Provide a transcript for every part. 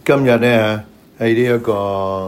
今日咧喺呢一個，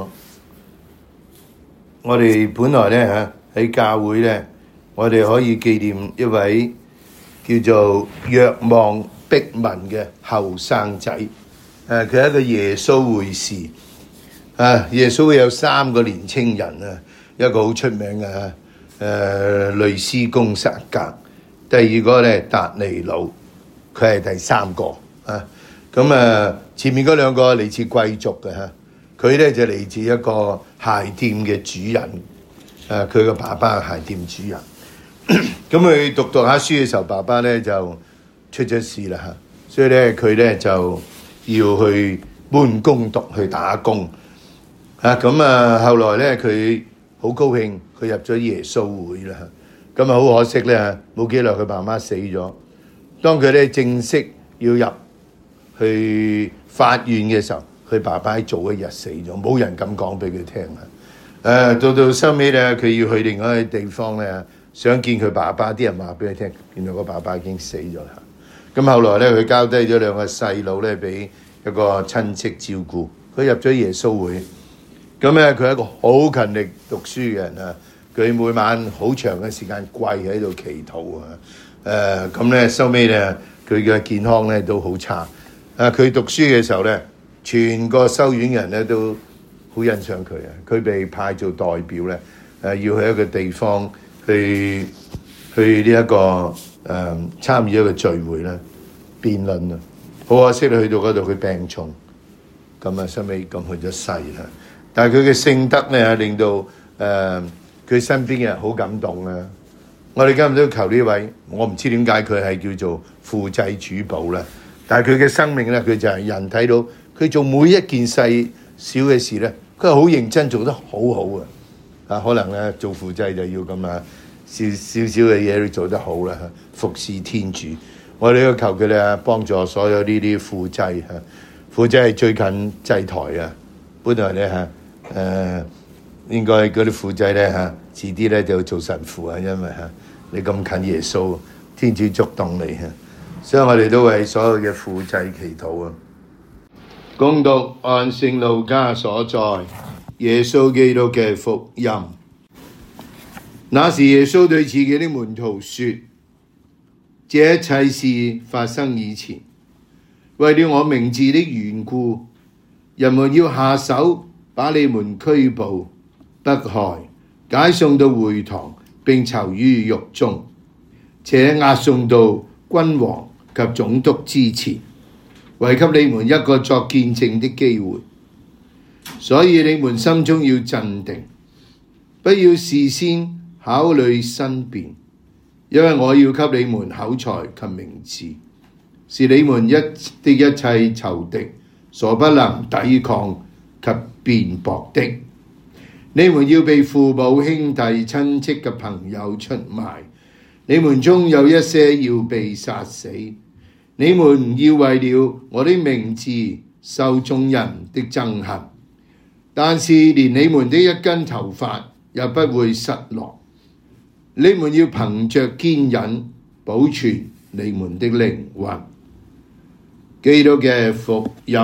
我哋本來咧喺教會咧，我哋可以紀念一位叫做若望碧文嘅後生仔。佢係一個耶穌會士。耶穌會有3個年青人啊，一個好出名嘅雷斯公撒格，第二個咧達尼魯，佢係第3個啊。咁前面嗰2個嚟自貴族嘅嚇，佢咧就嚟自一個鞋店嘅主人，佢個爸爸係鞋店主人。咁佢讀下書嘅時候，爸爸咧就出咗事啦嚇，所以咧佢咧就要去搬工讀去打工。後來咧佢好高興，佢入咗耶穌會啦。咁好可惜咧，冇幾耐佢爸媽死咗。當佢咧正式要入去法院嘅時候，佢爸爸喺早一日死咗，冇人敢講俾佢聽。到收尾咧，佢要去另外一個地方咧，想見佢爸爸，啲人話俾佢聽，原來個爸爸已經死咗啦。咁後來咧，佢交低咗2個細佬咧，俾一個親戚照顧。佢入咗耶穌會，咁咧佢係一個好勤力讀書嘅人啊。佢每晚好長嘅時間跪喺度祈禱啊。咁咧收尾咧，佢嘅健康咧都好差。佢讀書嘅時候咧，全個修院人咧都好欣賞佢啊！佢被派做代表咧，要去一個地方去呢一個參與一個聚會咧，辯論啊！好可惜去到嗰度佢病重，咁收尾咁去咗世啦。但係佢嘅性德咧，令到佢身邊嘅人好感動啊！我哋今日都求呢位，我唔知點解佢係叫做副祭主保啦。但係佢嘅生命咧，佢就係人睇到佢做每一件細小嘅事咧，佢係好認真做得好好啊！可能咧做副祭就要咁少少嘅嘢都做得好啦，服侍天主。我哋都求佢哋幫助所有呢啲副祭嚇，副祭係最近祭台啊！本來咧應該嗰啲副祭咧遲啲咧就要做神父啊，因為你咁近耶穌，天主觸動你。所以我哋都為所有嘅副祭祈禱啊！恭讀按聖路加所載耶穌基督嘅福音。那時耶穌對自己的門徒說：這一切事發生以前，為了我名字的緣故，人們要下手把你們拘捕、迫害、解送到會堂，並囚於獄中，且押送到君王及總督之前，為給你們一個作見證的機會。所以你們心中要鎮定，不要事先考慮申辯，因為我要給你們口才及名字，是你們的一切仇敵所不能抵抗及辯駁的。你們要被父母、兄弟、親戚嘅朋友出賣，你們中有一些要被殺死。你們要為了我的名字受眾人的憎恨，但是連你們的一根頭髮也不會失落。你們要憑着堅忍保存你們的靈魂。基督嘅福音。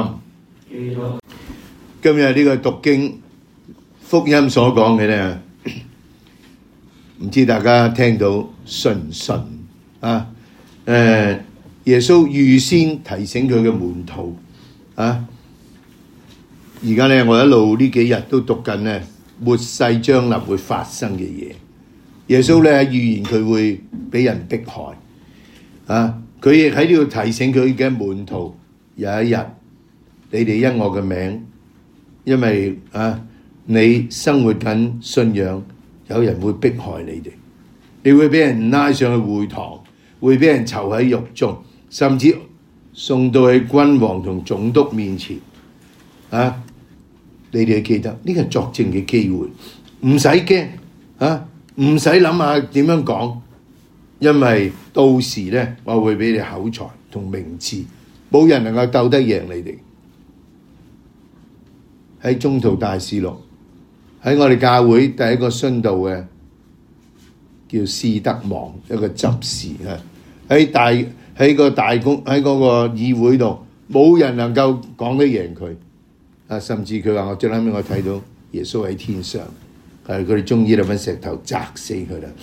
今日呢個讀經福音所講嘅呢，唔知大家聽到信唔信啊？耶穌預先提醒佢嘅門徒啊！而家咧，我一路呢幾日都讀緊咧末世將臨會發生嘅嘢。耶穌咧預言佢會俾人迫害啊！佢亦喺呢度提醒佢嘅門徒，有一日你哋因我嘅名，因為你生活緊信仰，有人會迫害你哋，你會俾人拉上去會堂，會俾人囚喺獄中。甚至送到去君王同總督面前，你哋記得呢個作證嘅機會，唔使驚，唔使諗下點樣講，因為到時咧我會俾你口才同名字，冇人能夠鬥得贏你哋。喺宗徒大事錄，喺我哋教會第一個殉道嘅叫司德望，一個執事喺個大公喺嗰個議會度，冇人能夠講得贏佢。 甚至佢話我最後尾我睇到耶穌喺天上，佢哋終於揾石頭砸死佢啦。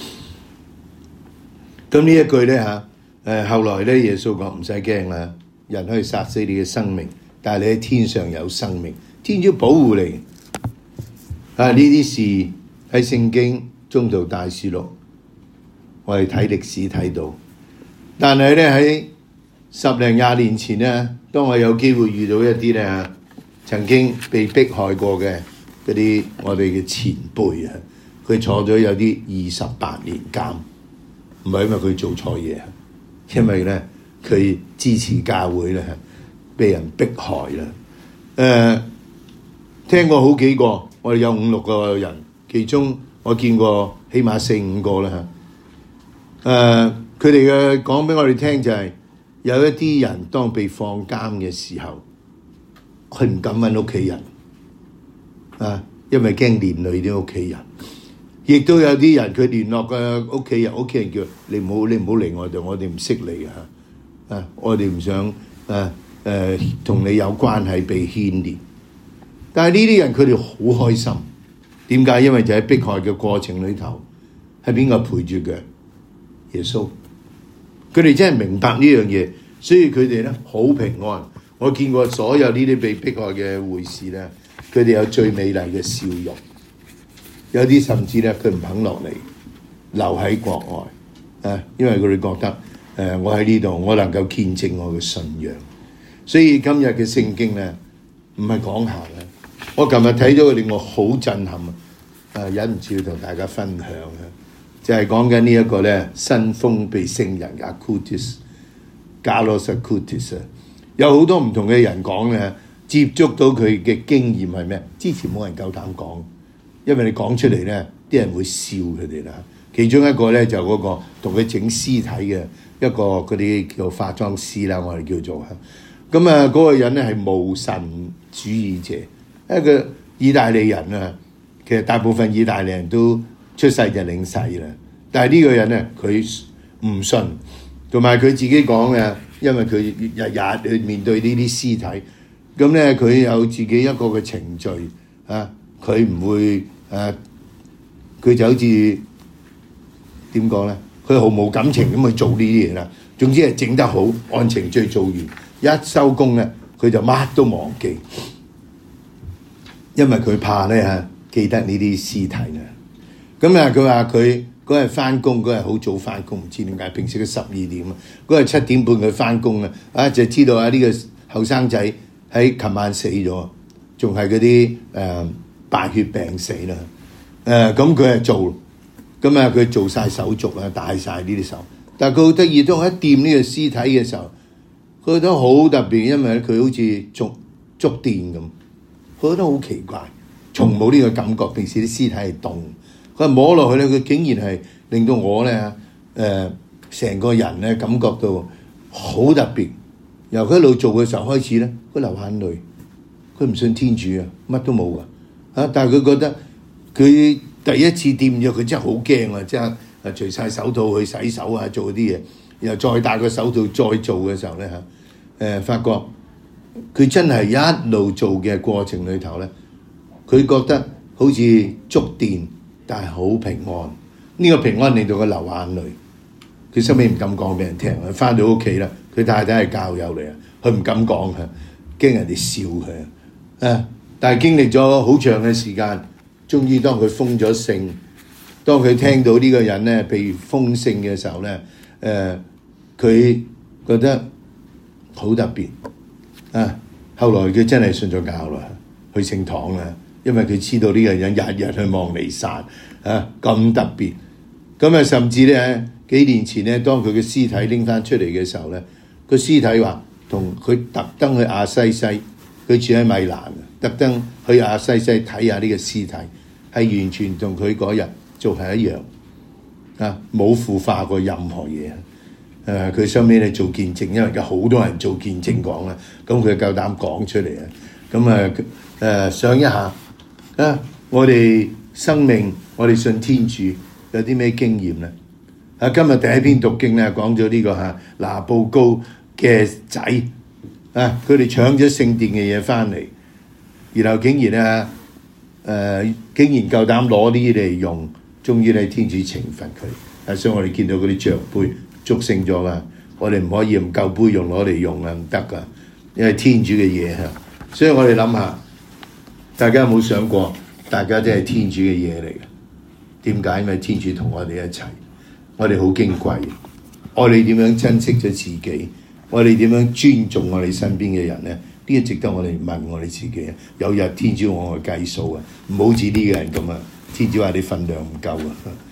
咁呢一句咧後來咧耶穌講唔使驚啦，人可以殺死你嘅生命，但係你喺天上有生命，天主保護你。呢啲事喺聖經宗徒大事錄，我哋睇歷史睇到。但係咧喺10零20年前咧，當我有機會遇到一啲咧曾經被迫害過嘅嗰啲我哋嘅前輩啊，佢坐咗有啲28年監，唔係因為佢做錯嘢，因為咧佢支持教會咧被人迫害啦。聽過好幾個，我哋有5、6個人，其中我見過起碼4、5個啦。佢哋嘅講俾我哋聽就係，有一啲人當被放監嘅時候，佢唔敢揾屋企人因為驚連累啲屋企人。亦都有啲人佢聯絡嘅屋企人，屋企人叫你唔好嚟我度，我哋唔識你我哋唔想同你有關係被牽連。但係呢啲人佢哋好開心，點解？因為就喺迫害嘅過程裏頭，係邊個陪住佢？耶穌。佢哋真係明白呢樣嘢，所以佢哋咧好平安。我見過所有呢啲被迫害嘅會士咧，佢哋有最美麗嘅笑容。有啲甚至咧，佢唔肯落嚟，留喺國外因為佢哋覺得我喺呢度，我能夠見證我嘅信仰。所以今日嘅聖經咧，唔係講下嘅。我琴日睇咗佢令我好震撼忍唔住要同大家分享就係講緊呢一個咧新封被聖人嘅 Carlos Acutis 有好多唔同嘅人講咧，接觸到佢嘅經驗係咩？之前冇人夠膽講，因為你講出嚟咧，啲人會笑佢哋啦。其中一個咧就嗰個同佢整屍體嘅一個嗰啲叫化妝師啦，我哋叫做咁嗰個人咧係無神主義者，一個意大利人其實大部分意大利人都出世就領洗啦，但係呢個人咧佢唔信，同埋佢自己講嘅，因為佢日日去面對呢啲屍體，咁咧佢有自己一個嘅程序佢唔會佢就好似點講咧？佢毫無感情咁去做呢啲嘢啦。總之係整得好，按程序做完，一收工咧，佢就乜都忘記，因為佢怕咧記得呢啲屍體啦。咁佢話佢嗰日翻工，嗰日好早翻工，唔知點解平時佢12點嗰日7點半佢翻工就知道呢個後生仔喺琴晚死咗，仲係嗰啲敗血病死啦。咁佢係做，咁佢做晒手續戴晒呢啲手，但係佢好得意，當佢一掂呢個屍體嘅時候，佢覺得好特別，因為佢好似觸電咁，佢覺得好奇怪，從冇呢個感覺。平時啲屍體係凍，佢摸落去咧，佢竟然係令到我咧成個人咧感覺到好特別。由佢一路做嘅時候開始咧，佢流眼淚，佢唔信天主乜都冇但係佢覺得佢第一次掂咗，佢真係好驚即係除晒手套去洗手做啲嘢，然後再戴個手套再做嘅時候咧發覺佢真係一路做嘅過程裏頭咧，佢覺得好似觸電，但係好平安。呢個平安令到佢流眼淚，佢收尾唔敢講俾人聽。翻到屋企啦，佢太太係教友嚟佢唔敢講驚人哋笑佢但係經歷咗好長嘅時間，終於當佢封咗聖，當佢聽到呢個人咧被封聖嘅時候咧，佢覺得好特別後來佢真係信咗教啦，去聖堂啦，因為佢知道呢個人日日去望彌撒咁特別。咁甚至咧幾年前咧，當佢嘅屍體拎翻出嚟嘅時候咧，個屍體話同佢特登去亞西西，佢住喺米蘭特登去亞西西睇下呢個屍體，係完全同佢嗰日做係一樣冇腐化過任何嘢。佢收尾咧做見證，因為有好多人做見證講啦，咁佢夠膽講出嚟咁想一下我哋生命，我哋信天主有啲咩經驗咧？今日第一篇讀經咧講咗呢個拿布高嘅仔佢哋搶咗聖殿嘅嘢翻嚟然後竟然竟然夠膽攞啲嚟用，終於咧天主懲罰佢。所以我哋見到嗰啲獎杯祝聖咗啦，我哋唔可以用舊杯用攞嚟用啊，唔得噶，因為天主嘅嘢嚇。所以我哋諗下，大家有冇想過，大家都係天主嘅嘢嚟嘅？點解？因為天主同我哋一齊，我哋好矜貴。我哋點樣珍惜咗自己？我哋點樣尊重我哋身邊嘅人咧？呢個值得我哋問我哋自己啊！有日天主我計數啊，唔好似呢個人咁啊！天主話你份量唔夠啊！